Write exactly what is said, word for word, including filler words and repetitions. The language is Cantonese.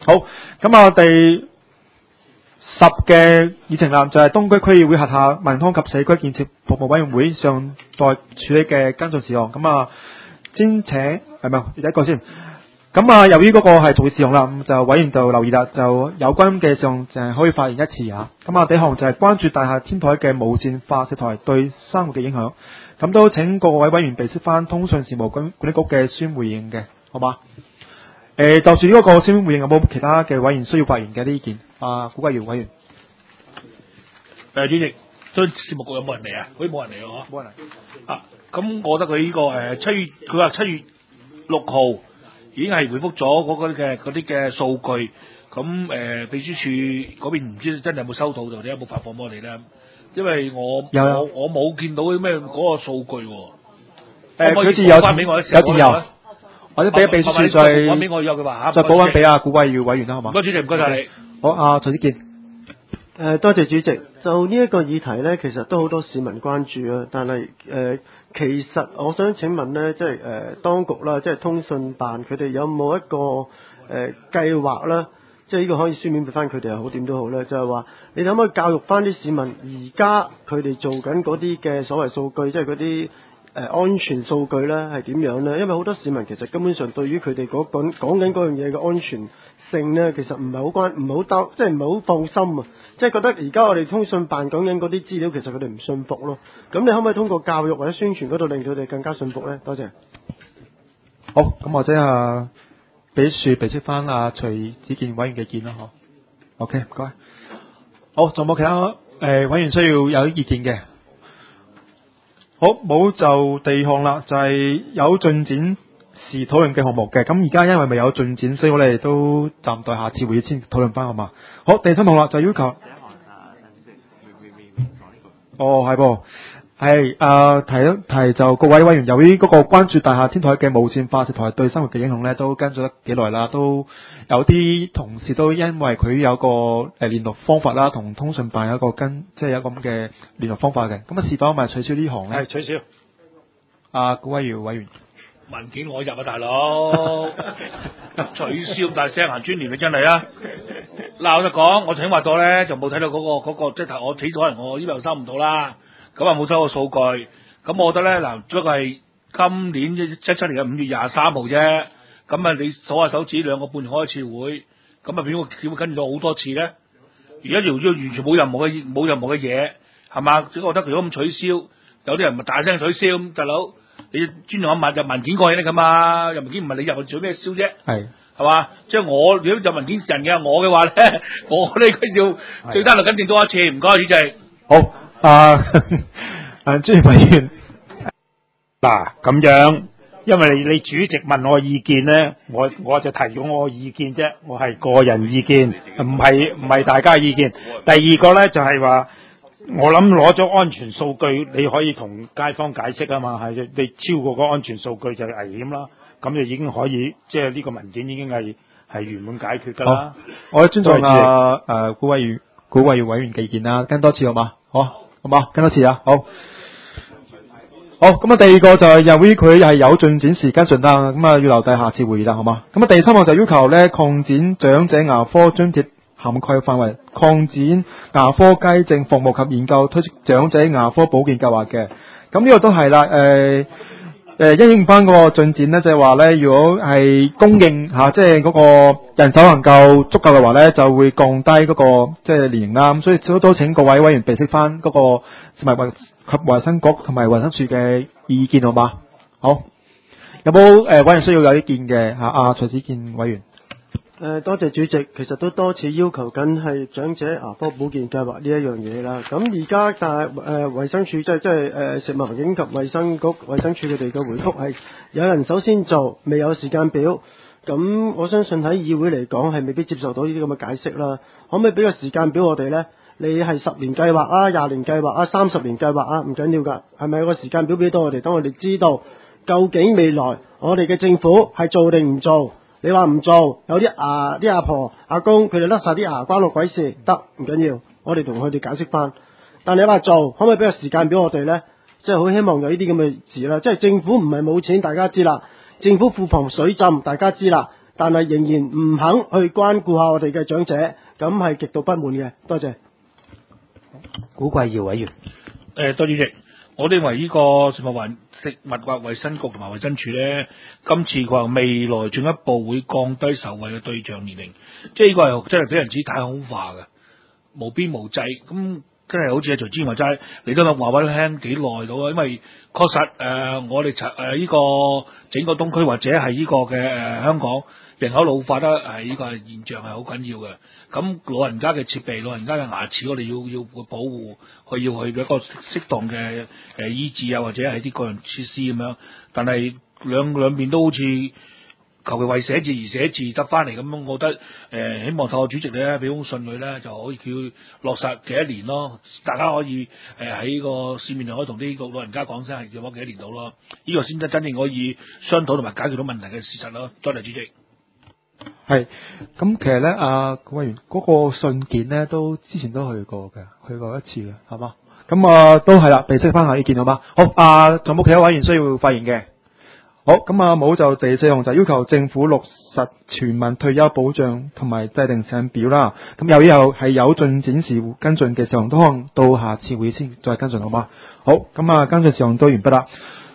好，咁啊，第十嘅議程啦，就係東區區議會轄下民康及社區建設服務委員會上代處理嘅跟進事項。咁啊，先請係咪第一個先？咁啊，由於嗰個係重要事項啦，咁就委員就留意啦，就有關嘅上就係可以發言一次啊。咁啊，第一項就係關注大廈天台嘅無線發射台對生活嘅影響。咁都請各位委員備悉翻通訊事務管管理局嘅書面回應嘅，好嘛？誒、呃，就住呢個書面回應，有冇其他嘅委員需要發言嘅啲意見？啊，古貴堯委員。 誒，主席，對事務局有冇人嚟啊？好似冇人嚟喎， 冇人嚟。 啊，咁我覺得佢呢、這個誒七月，佢話七月六號已經係回覆咗嗰個嘅嗰啲嘅數據。咁誒、呃，秘書處嗰邊唔知真係有冇收到，或者有冇發放俾我哋咧？因為我有有我我冇見到咩嗰個數據喎。誒、 呃， 佢似有翻俾我，有電郵，或者俾秘書處再翻俾我有佢話再補翻俾阿古貴堯委員啦，好嘛？ 唔該主席，唔該晒你。 好，阿徐子健。 誒，多謝主席。就呢一個議題呢，其實都好多市民關注啊。但係誒、呃，其實我想請問呢，即係誒、呃、當局啦，即係通訊辦，佢哋有冇一個誒、呃、計劃啦？即係呢個可以書面俾翻佢哋又好，點都好咧。就係話，你可唔可以教育翻啲市民，而家佢哋做緊嗰啲嘅所謂數據，即係嗰啲誒安全數據咧，係點樣咧？因為好多市民其實根本上對於佢哋嗰講講緊嗰樣嘢嘅安全性咧，其實唔係好關，唔係好擔，即係唔係好放心啊！即係覺得而家我哋通訊辦講緊嗰啲資料，其實佢哋唔信服咯。咁你可唔可以通過教育或者宣傳嗰度令佢哋更加信服咧？多謝。 好，咁或者啊，俾樹備悉翻阿徐子健委員嘅意見啦，嗬。OK，唔該。好，仲有冇其他誒、呃、委員需要有啲意見嘅？好，冇就第二項啦，就係、是、有進展時討論嘅項目嘅。咁而家因為未有進展，所以我哋都暫待下次會議先討論翻，好嘛？好，第三項啦，就要求。哦，係噃，係啊，提一提就各位委員，由於嗰個關注大廈天台嘅無線發射台對生活嘅影響咧，都跟咗得幾耐啦，都有啲同事都因為佢有個誒聯絡方法啦，同通訊辦有一個跟，即係有咁嘅聯絡方法嘅。咁啊，是否咪取消呢行咧？ 係取消。 啊，古貴堯委員。 文件我入啊，大佬取消大聲行專聯，你真係啊！嗱，我就講，我請話咗咧，就冇睇到嗰、嗰個嗰、嗰個，即係我睇咗，可能我呢度收唔到啦。咁啊冇收個數據。咁我覺得咧，嗱，只不過係今年一七七年嘅五月廿三號啫。咁啊，你數下手指，兩個半月開一次會，咁啊，點會點會跟住咗好多次咧？而家條要完全冇任何嘅冇任何嘅嘢，係嘛？只覺得如果咁取消，有啲人咪大聲取消，大佬。你尊重下入文件過去咧噶嘛？入文件唔係你入去做咩燒啫？係係嘛？即係我如果入文件人嘅我嘅話咧，我呢佢要最低限度更正多一次。唔該，主席。 好，啊，誒，專業委員。 嗱咁樣，因為你你主席問我意見咧，我我就提咗我意見啫，我係個人意見，唔係唔係大家意見。第二個咧就係話。我諗攞咗安全數據，你可以同街坊解釋啊嘛，係你超過個安全數據就係危險啦，咁就已經可以，即係呢個文件已經係係圓滿解決噶啦。 我尊重啊誒古貴堯古貴堯委員嘅意見啦，跟多次好嘛？好，好嘛？跟多次啊，好。好，咁啊，第二個就係由於佢係有進展時跟進啦，咁啊要留低下次會議啦，好嘛？咁啊，第三項就要求咧擴展長者牙科津貼涵蓋範圍，擴展牙科街症服務及研究推出長者牙科保健計劃嘅。咁呢個都係啦，誒、呃、誒，因應翻嗰個進展咧，就係話咧，如果係供應吓，即係嗰個人手能夠足夠嘅話咧，就會降低嗰、那個即係、就是、年齡啦。咁所以都都請各位委員備悉翻嗰個食物衛及衛生局同埋衛生署嘅意見，好嘛？好，有冇誒、呃、委員需要有啲見嘅吓？阿、啊、徐子健委員。 誒、呃，多謝主席。其實都多次要求緊係長者牙科保健計劃呢一樣嘢啦。咁而家但係誒衛生署即係即係誒食物環境及衛生局衛生署佢哋嘅回覆係有人首先做，未有時間表。咁我相信喺議會嚟講係未必接受到呢啲咁嘅解釋啦。可唔可以俾個時間表我哋呢？你係十年計劃啊、廿年計劃啊、三十年計劃啊，唔緊要㗎。係咪有個時間表俾到我哋，等我哋知道究竟未來我哋嘅政府係做定唔做？你話唔做，有啲牙啲阿婆阿公佢哋甩晒啲牙，關我鬼事？得，唔緊要，我哋同佢哋解釋翻。但你話做，可唔可以俾個時間俾我哋呢？即係好希望有呢啲咁嘅事啦。即係政府唔係冇錢，大家知啦。政府庫房水浸，大家知啦。 但係仍然唔肯去關顧下我哋嘅長者，咁係極度不滿嘅。多謝。 古貴耀委員。 誒，多謝主席。我認為呢個食物環食物或衛生局同埋衛生署咧，今次佢話未來進一步會降低受惠嘅對象年齡，即係呢個係真係俾人指太空化嘅，無邊無際。咁真係好似阿徐之前話齋，你都諗話俾你聽幾耐到啊？因為確實誒、呃，我哋誒呢個整個東區或者係呢個嘅誒、呃、香港人口老化得係呢個係現象係好緊要嘅。咁老人家嘅設備、老人家嘅牙齒，我哋要要保護，佢要去一個適當嘅誒醫治啊，或者係啲個人設施咁樣。但係兩兩邊都好似求其為寫字而寫字得翻嚟咁樣，我覺得誒、呃、希望透過主席咧俾封信佢咧，就可以叫佢落實幾多年咯。大家可以誒喺、呃、個市面上可以同啲老人家講聲係要攞幾多年到咯。呢、這個先真真正可以商討同埋解決到問題嘅事實咯。多謝主席。 係，咁其實咧，啊，委員嗰個信件咧，都之前都去過嘅，去過一次嘅，係嘛？咁啊，都係啦，備悉翻下意見好嗎？好，啊，仲有冇其他委員需要發言嘅？好，咁啊，冇就第四項就要求政府落實全民退休保障同埋制定請表啦。咁由於有係有進展時跟進嘅事項，都可能到下次會先再跟進好嗎？好，咁啊，跟進事項都完畢啦。